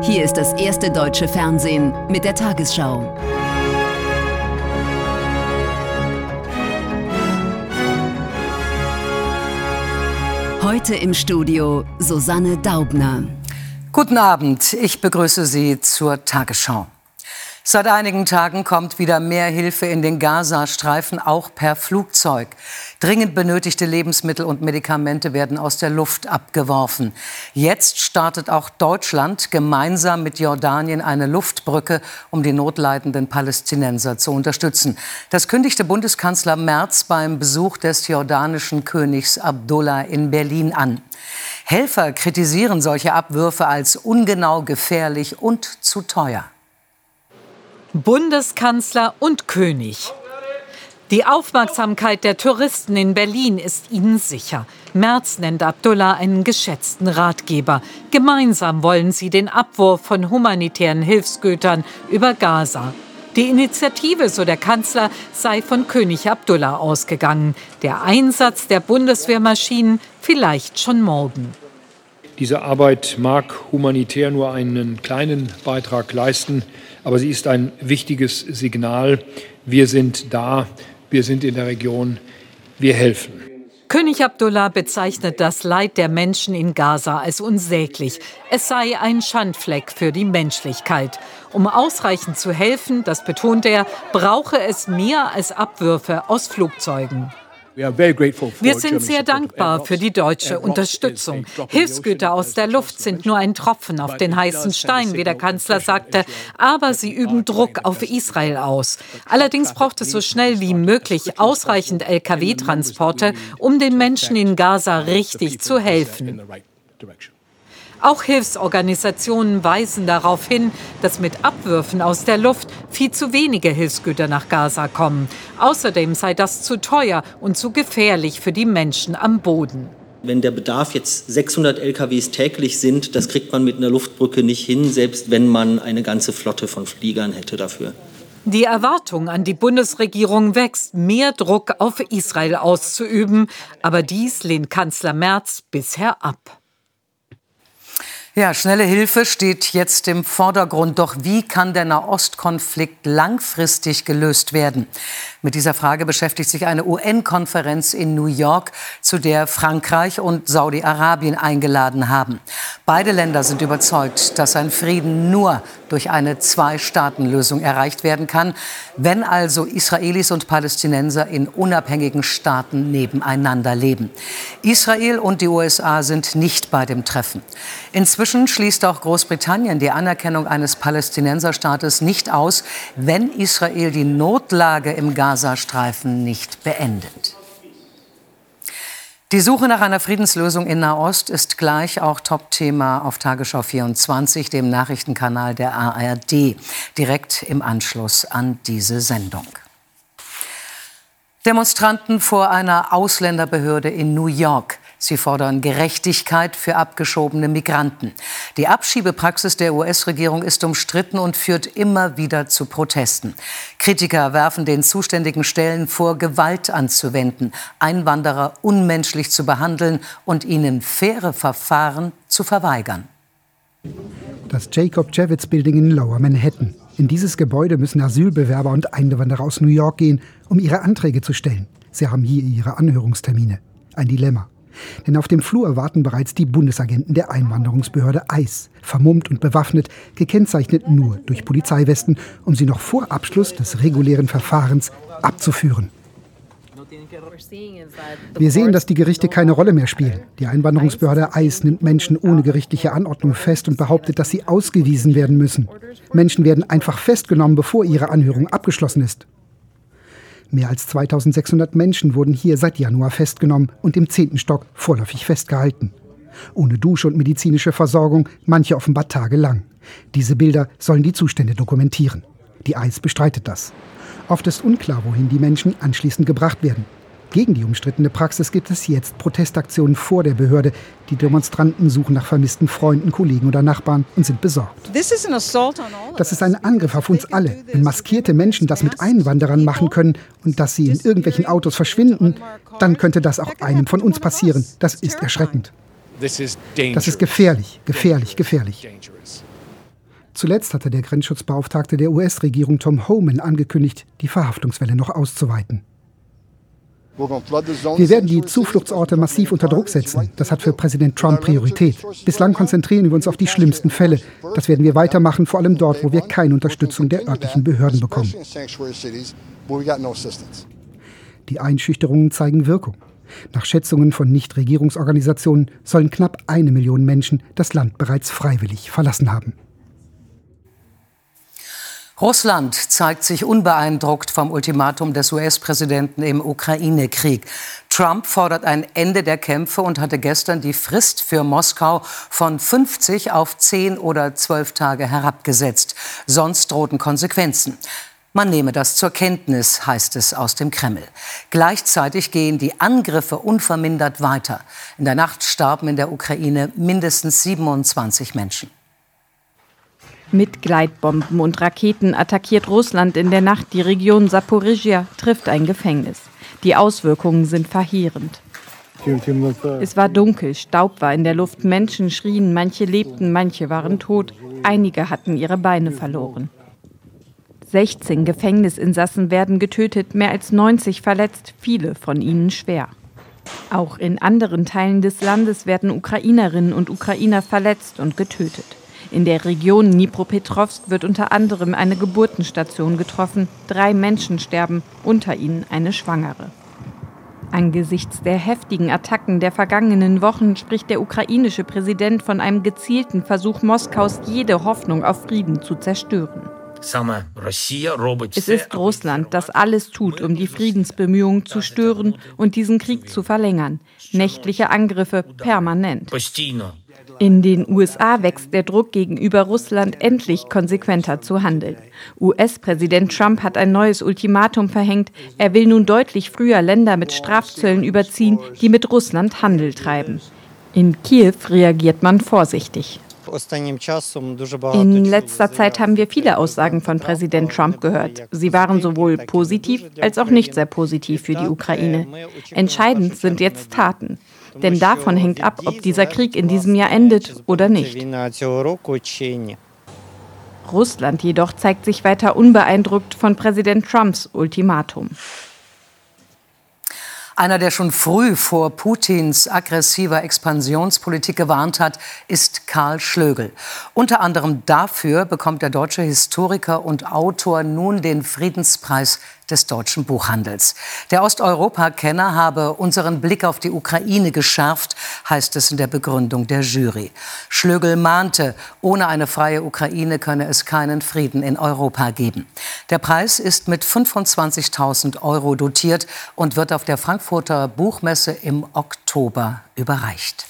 Hier ist das erste deutsche Fernsehen mit der Tagesschau. Heute im Studio Susanne Daubner. Guten Abend, ich begrüße Sie zur Tagesschau. Seit einigen Tagen kommt wieder mehr Hilfe in den Gazastreifen, auch per Flugzeug. Dringend benötigte Lebensmittel und Medikamente werden aus der Luft abgeworfen. Jetzt startet auch Deutschland gemeinsam mit Jordanien eine Luftbrücke, um die notleidenden Palästinenser zu unterstützen. Das kündigte Bundeskanzler Merz beim Besuch des jordanischen Königs Abdullah in Berlin an. Helfer kritisieren solche Abwürfe als ungenau, gefährlich und zu teuer. Bundeskanzler und König. Die Aufmerksamkeit der Touristen in Berlin ist ihnen sicher. Merz nennt Abdullah einen geschätzten Ratgeber. Gemeinsam wollen sie den Abwurf von humanitären Hilfsgütern über Gaza. Die Initiative, so der Kanzler, sei von König Abdullah ausgegangen. Der Einsatz der Bundeswehrmaschinen vielleicht schon morgen. Diese Arbeit mag humanitär nur einen kleinen Beitrag leisten, aber sie ist ein wichtiges Signal. Wir sind da, wir sind in der Region, wir helfen. König Abdullah bezeichnet das Leid der Menschen in Gaza als unsäglich. Es sei ein Schandfleck für die Menschlichkeit. Um ausreichend zu helfen, das betont er, brauche es mehr als Abwürfe aus Flugzeugen. Wir sind sehr dankbar für die deutsche Unterstützung. Hilfsgüter aus der Luft sind nur ein Tropfen auf den heißen Stein, wie der Kanzler sagte, aber sie üben Druck auf Israel aus. Allerdings braucht es so schnell wie möglich ausreichend Lkw-Transporte, um den Menschen in Gaza richtig zu helfen. Auch Hilfsorganisationen weisen darauf hin, dass mit Abwürfen aus der Luft viel zu wenige Hilfsgüter nach Gaza kommen. Außerdem sei das zu teuer und zu gefährlich für die Menschen am Boden. Wenn der Bedarf jetzt 600 LKWs täglich sind, das kriegt man mit einer Luftbrücke nicht hin, selbst wenn man eine ganze Flotte von Fliegern hätte dafür. Die Erwartung an die Bundesregierung wächst, mehr Druck auf Israel auszuüben. Aber dies lehnt Kanzler Merz bisher ab. Ja, schnelle Hilfe steht jetzt im Vordergrund. Doch wie kann der Nahostkonflikt langfristig gelöst werden? Mit dieser Frage beschäftigt sich eine UN-Konferenz in New York, zu der Frankreich und Saudi-Arabien eingeladen haben. Beide Länder sind überzeugt, dass ein Frieden nur durch eine Zwei-Staaten-Lösung erreicht werden kann, wenn also Israelis und Palästinenser in unabhängigen Staaten nebeneinander leben. Israel und die USA sind nicht bei dem Treffen. Inzwischen schließt auch Großbritannien die Anerkennung eines Palästinenserstaates nicht aus, wenn Israel die Notlage im Gazastreifen nicht beendet. Die Suche nach einer Friedenslösung in Nahost ist gleich auch Top-Thema auf Tagesschau 24, dem Nachrichtenkanal der ARD, direkt im Anschluss an diese Sendung. Demonstranten vor einer Ausländerbehörde in New York. Sie fordern Gerechtigkeit für abgeschobene Migranten. Die Abschiebepraxis der US-Regierung ist umstritten und führt immer wieder zu Protesten. Kritiker werfen den zuständigen Stellen vor, Gewalt anzuwenden, Einwanderer unmenschlich zu behandeln und ihnen faire Verfahren zu verweigern. Das Jacob Javits Building in Lower Manhattan. In dieses Gebäude müssen Asylbewerber und Einwanderer aus New York gehen, um ihre Anträge zu stellen. Sie haben hier ihre Anhörungstermine. Ein Dilemma. Denn auf dem Flur warten bereits die Bundesagenten der Einwanderungsbehörde ICE, vermummt und bewaffnet, gekennzeichnet nur durch Polizeiwesten, um sie noch vor Abschluss des regulären Verfahrens abzuführen. Wir sehen, dass die Gerichte keine Rolle mehr spielen. Die Einwanderungsbehörde ICE nimmt Menschen ohne gerichtliche Anordnung fest und behauptet, dass sie ausgewiesen werden müssen. Menschen werden einfach festgenommen, bevor ihre Anhörung abgeschlossen ist. Mehr als 2600 Menschen wurden hier seit Januar festgenommen und im 10. Stock vorläufig festgehalten. Ohne Dusche und medizinische Versorgung, manche offenbar tagelang. Diese Bilder sollen die Zustände dokumentieren. Die ICE bestreitet das. Oft ist unklar, wohin die Menschen anschließend gebracht werden. Gegen die umstrittene Praxis gibt es jetzt Protestaktionen vor der Behörde. Die Demonstranten suchen nach vermissten Freunden, Kollegen oder Nachbarn und sind besorgt. Das ist ein Angriff auf uns alle. Wenn maskierte Menschen das mit Einwanderern machen können und dass sie in irgendwelchen Autos verschwinden, dann könnte das auch einem von uns passieren. Das ist erschreckend. Das ist gefährlich, gefährlich, gefährlich. Zuletzt hatte der Grenzschutzbeauftragte der US-Regierung Tom Homan angekündigt, die Verhaftungswelle noch auszuweiten. Wir werden die Zufluchtsorte massiv unter Druck setzen. Das hat für Präsident Trump Priorität. Bislang konzentrieren wir uns auf die schlimmsten Fälle. Das werden wir weitermachen, vor allem dort, wo wir keine Unterstützung der örtlichen Behörden bekommen. Die Einschüchterungen zeigen Wirkung. Nach Schätzungen von Nichtregierungsorganisationen sollen knapp 1 Million Menschen das Land bereits freiwillig verlassen haben. Russland zeigt sich unbeeindruckt vom Ultimatum des US-Präsidenten im Ukraine-Krieg. Trump fordert ein Ende der Kämpfe und hatte gestern die Frist für Moskau von 50 auf 10 oder 12 Tage herabgesetzt. Sonst drohten Konsequenzen. Man nehme das zur Kenntnis, heißt es aus dem Kreml. Gleichzeitig gehen die Angriffe unvermindert weiter. In der Nacht starben in der Ukraine mindestens 27 Menschen. Mit Gleitbomben und Raketen attackiert Russland in der Nacht die Region Saporischschja, trifft ein Gefängnis. Die Auswirkungen sind verheerend. Es war dunkel, Staub war in der Luft, Menschen schrien, manche lebten, manche waren tot, einige hatten ihre Beine verloren. 16 Gefängnisinsassen werden getötet, mehr als 90 verletzt, viele von ihnen schwer. Auch in anderen Teilen des Landes werden Ukrainerinnen und Ukrainer verletzt und getötet. In der Region Dnipropetrovsk wird unter anderem eine Geburtenstation getroffen. 3 Menschen sterben, unter ihnen eine Schwangere. Angesichts der heftigen Attacken der vergangenen Wochen spricht der ukrainische Präsident von einem gezielten Versuch Moskaus, jede Hoffnung auf Frieden zu zerstören. Es ist Russland, das alles tut, um die Friedensbemühungen zu stören und diesen Krieg zu verlängern. Nächtliche Angriffe permanent. In den USA wächst der Druck gegenüber Russland, endlich konsequenter zu handeln. US-Präsident Trump hat ein neues Ultimatum verhängt. Er will nun deutlich früher Länder mit Strafzöllen überziehen, die mit Russland Handel treiben. In Kiew reagiert man vorsichtig. In letzter Zeit haben wir viele Aussagen von Präsident Trump gehört. Sie waren sowohl positiv als auch nicht sehr positiv für die Ukraine. Entscheidend sind jetzt Taten. Denn davon hängt ab, ob dieser Krieg in diesem Jahr endet oder nicht. Russland jedoch zeigt sich weiter unbeeindruckt von Präsident Trumps Ultimatum. Einer, der schon früh vor Putins aggressiver Expansionspolitik gewarnt hat, ist Karl Schlögl. Unter anderem dafür bekommt der deutsche Historiker und Autor nun den Friedenspreis des deutschen Buchhandels. Der Osteuropa-Kenner habe unseren Blick auf die Ukraine geschärft, heißt es in der Begründung der Jury. Schlögl mahnte, ohne eine freie Ukraine könne es keinen Frieden in Europa geben. Der Preis ist mit 25.000 € dotiert und wird auf der Frankfurter Buchmesse im Oktober überreicht.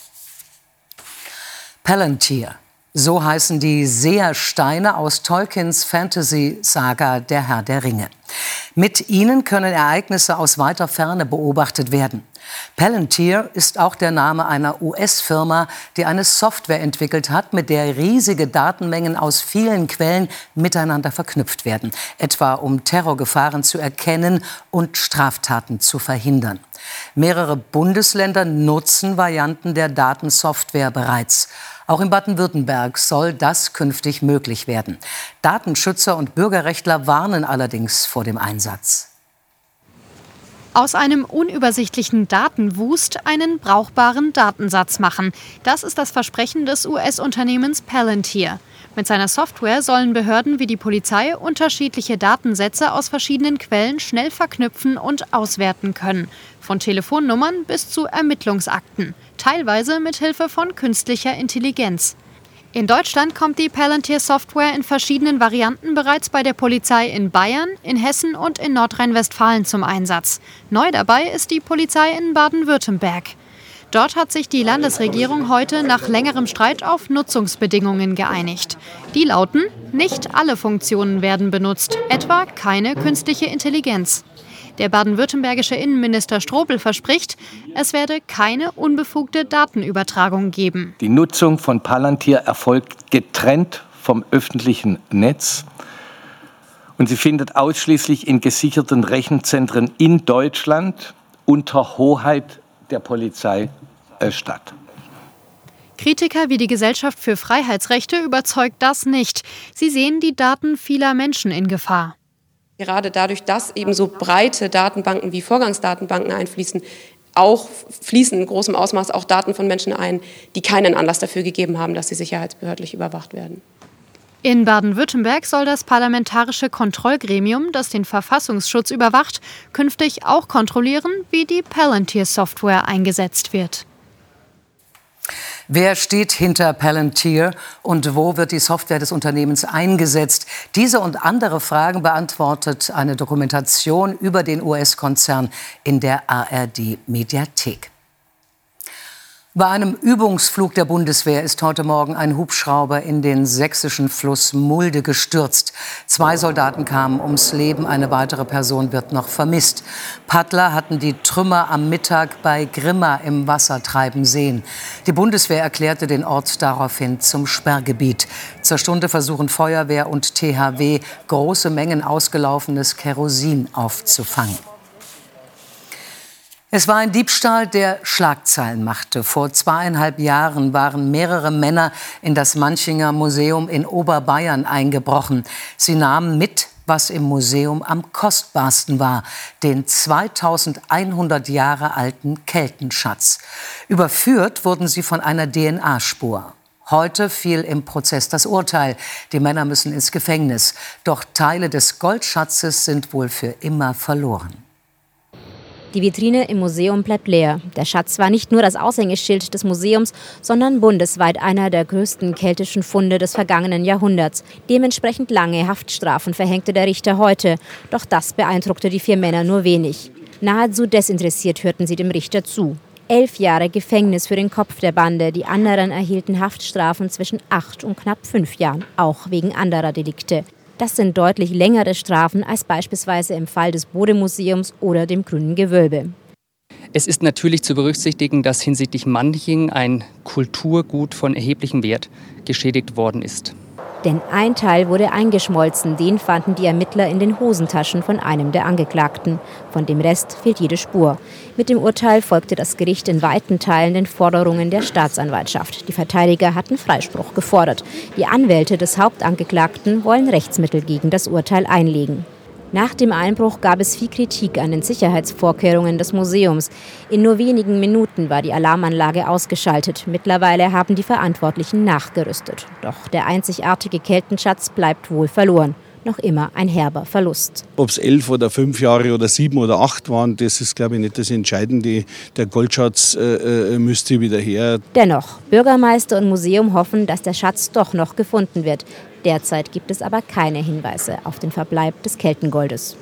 Palantir. So heißen die Sehersteine aus Tolkiens Fantasy-Saga Der Herr der Ringe. Mit ihnen können Ereignisse aus weiter Ferne beobachtet werden. Palantir ist auch der Name einer US-Firma, die eine Software entwickelt hat, mit der riesige Datenmengen aus vielen Quellen miteinander verknüpft werden, etwa um Terrorgefahren zu erkennen und Straftaten zu verhindern. Mehrere Bundesländer nutzen Varianten der Datensoftware bereits. Auch in Baden-Württemberg soll das künftig möglich werden. Datenschützer und Bürgerrechtler warnen allerdings vor dem Einsatz. Aus einem unübersichtlichen Datenwust einen brauchbaren Datensatz machen. Das ist das Versprechen des US-Unternehmens Palantir. Mit seiner Software sollen Behörden wie die Polizei unterschiedliche Datensätze aus verschiedenen Quellen schnell verknüpfen und auswerten können. Von Telefonnummern bis zu Ermittlungsakten. Teilweise mit Hilfe von künstlicher Intelligenz. In Deutschland kommt die Palantir-Software in verschiedenen Varianten bereits bei der Polizei in Bayern, in Hessen und in Nordrhein-Westfalen zum Einsatz. Neu dabei ist die Polizei in Baden-Württemberg. Dort hat sich die Landesregierung heute nach längerem Streit auf Nutzungsbedingungen geeinigt. Die lauten, nicht alle Funktionen werden benutzt, etwa keine künstliche Intelligenz. Der baden-württembergische Innenminister Strobel verspricht, es werde keine unbefugte Datenübertragung geben. Die Nutzung von Palantir erfolgt getrennt vom öffentlichen Netz und sie findet ausschließlich in gesicherten Rechenzentren in Deutschland unter Hoheit der Polizei statt. Kritiker wie die Gesellschaft für Freiheitsrechte überzeugt das nicht. Sie sehen die Daten vieler Menschen in Gefahr. Gerade dadurch, dass eben so breite Datenbanken wie Vorgangsdatenbanken einfließen, fließen in großem Ausmaß auch Daten von Menschen ein, die keinen Anlass dafür gegeben haben, dass sie sicherheitsbehördlich überwacht werden. In Baden-Württemberg soll das parlamentarische Kontrollgremium, das den Verfassungsschutz überwacht, künftig auch kontrollieren, wie die Palantir-Software eingesetzt wird. Wer steht hinter Palantir und wo wird die Software des Unternehmens eingesetzt? Diese und andere Fragen beantwortet eine Dokumentation über den US-Konzern in der ARD-Mediathek. Bei einem Übungsflug der Bundeswehr ist heute Morgen ein Hubschrauber in den sächsischen Fluss Mulde gestürzt. 2 Soldaten kamen ums Leben, eine weitere Person wird noch vermisst. Paddler hatten die Trümmer am Mittag bei Grimma im Wasser treiben sehen. Die Bundeswehr erklärte den Ort daraufhin zum Sperrgebiet. Zur Stunde versuchen Feuerwehr und THW, große Mengen ausgelaufenes Kerosin aufzufangen. Es war ein Diebstahl, der Schlagzeilen machte. Vor 2,5 Jahren waren mehrere Männer in das Manchinger Museum in Oberbayern eingebrochen. Sie nahmen mit, was im Museum am kostbarsten war, den 2100 Jahre alten Keltenschatz. Überführt wurden sie von einer DNA-Spur. Heute fiel im Prozess das Urteil. Die Männer müssen ins Gefängnis. Doch Teile des Goldschatzes sind wohl für immer verloren. Die Vitrine im Museum bleibt leer. Der Schatz war nicht nur das Aushängeschild des Museums, sondern bundesweit einer der größten keltischen Funde des vergangenen Jahrhunderts. Dementsprechend lange Haftstrafen verhängte der Richter heute. Doch das beeindruckte die 4 Männer nur wenig. Nahezu desinteressiert hörten sie dem Richter zu. 11 Jahre Gefängnis für den Kopf der Bande. Die anderen erhielten Haftstrafen zwischen 8 und knapp 5 Jahren, auch wegen anderer Delikte. Das sind deutlich längere Strafen als beispielsweise im Fall des Bode-Museums oder dem Grünen Gewölbe. Es ist natürlich zu berücksichtigen, dass hinsichtlich Manching ein Kulturgut von erheblichem Wert geschädigt worden ist. Denn ein Teil wurde eingeschmolzen, den fanden die Ermittler in den Hosentaschen von einem der Angeklagten. Von dem Rest fehlt jede Spur. Mit dem Urteil folgte das Gericht in weiten Teilen den Forderungen der Staatsanwaltschaft. Die Verteidiger hatten Freispruch gefordert. Die Anwälte des Hauptangeklagten wollen Rechtsmittel gegen das Urteil einlegen. Nach dem Einbruch gab es viel Kritik an den Sicherheitsvorkehrungen des Museums. In nur wenigen Minuten war die Alarmanlage ausgeschaltet. Mittlerweile haben die Verantwortlichen nachgerüstet. Doch der einzigartige Keltenschatz bleibt wohl verloren. Noch immer ein herber Verlust. Ob es 11 oder 5 Jahre oder 7 oder 8 waren, das ist, glaube ich, nicht das Entscheidende. Der Goldschatz müsste wieder her. Dennoch, Bürgermeister und Museum hoffen, dass der Schatz doch noch gefunden wird. Derzeit gibt es aber keine Hinweise auf den Verbleib des Keltengoldes.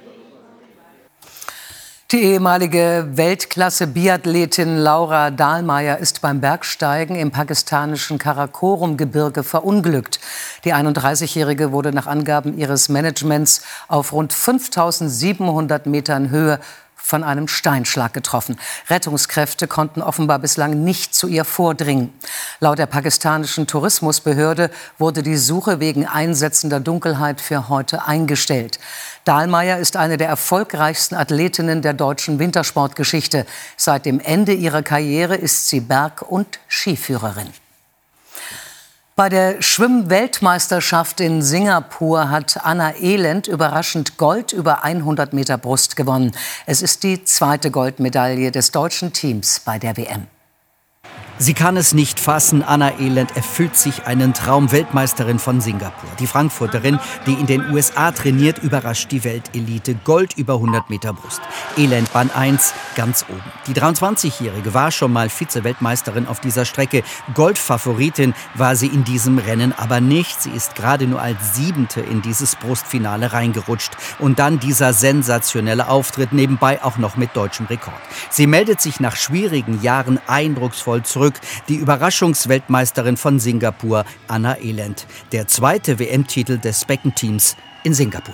Die ehemalige Weltklasse-Biathletin Laura Dahlmeier ist beim Bergsteigen im pakistanischen Karakorum-Gebirge verunglückt. Die 31-Jährige wurde nach Angaben ihres Managements auf rund 5.700 Metern Höhe von einem Steinschlag getroffen. Rettungskräfte konnten offenbar bislang nicht zu ihr vordringen. Laut der pakistanischen Tourismusbehörde wurde die Suche wegen einsetzender Dunkelheit für heute eingestellt. Dahlmeier ist eine der erfolgreichsten Athletinnen der deutschen Wintersportgeschichte. Seit dem Ende ihrer Karriere ist sie Berg- und Skiführerin. Bei der Schwimm-Weltmeisterschaft in Singapur hat Anna Elend überraschend Gold über 100 Meter Brust gewonnen. Es ist die 2. Goldmedaille des deutschen Teams bei der WM. Sie kann es nicht fassen, Anna Elend erfüllt sich einen Traum, Weltmeisterin von Singapur. Die Frankfurterin, die in den USA trainiert, überrascht die Weltelite. Gold über 100 Meter Brust. Elend Bahn 1 ganz oben. Die 23-Jährige war schon mal Vize-Weltmeisterin auf dieser Strecke. Goldfavoritin war sie in diesem Rennen aber nicht. Sie ist gerade nur als 7. in dieses Brustfinale reingerutscht. Und dann dieser sensationelle Auftritt, nebenbei auch noch mit deutschem Rekord. Sie meldet sich nach schwierigen Jahren eindrucksvoll zurück. Die Überraschungsweltmeisterin von Singapur, Anna Elend. Der 2. WM-Titel des Beckenteams in Singapur.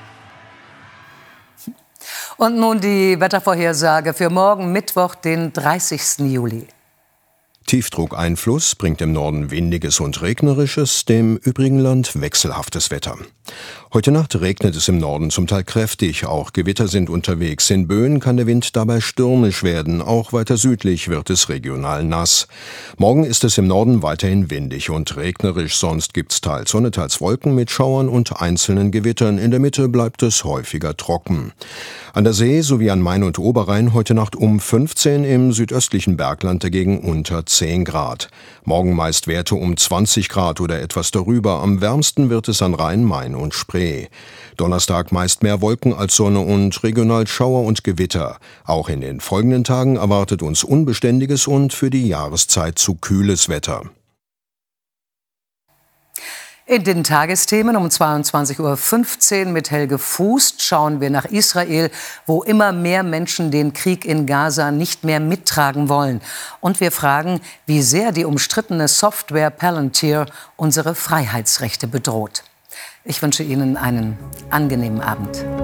Und nun die Wettervorhersage für morgen Mittwoch, den 30. Juli. Tiefdruckeinfluss bringt im Norden windiges und regnerisches, dem übrigen Land wechselhaftes Wetter. Heute Nacht regnet es im Norden zum Teil kräftig, auch Gewitter sind unterwegs. In Böen kann der Wind dabei stürmisch werden, auch weiter südlich wird es regional nass. Morgen ist es im Norden weiterhin windig und regnerisch, sonst gibt's teils Sonne, teils Wolken mit Schauern und einzelnen Gewittern. In der Mitte bleibt es häufiger trocken. An der See sowie an Main und Oberrhein heute Nacht um 15, im südöstlichen Bergland dagegen unter 10 Grad. Morgen meist Werte um 20 Grad oder etwas darüber. Am wärmsten wird es an Rhein, Main und Spree. Donnerstag meist mehr Wolken als Sonne und regional Schauer und Gewitter. Auch in den folgenden Tagen erwartet uns unbeständiges und für die Jahreszeit zu kühles Wetter. In den Tagesthemen um 22:15 Uhr mit Helge Fuß schauen wir nach Israel, wo immer mehr Menschen den Krieg in Gaza nicht mehr mittragen wollen. Und wir fragen, wie sehr die umstrittene Software Palantir unsere Freiheitsrechte bedroht. Ich wünsche Ihnen einen angenehmen Abend.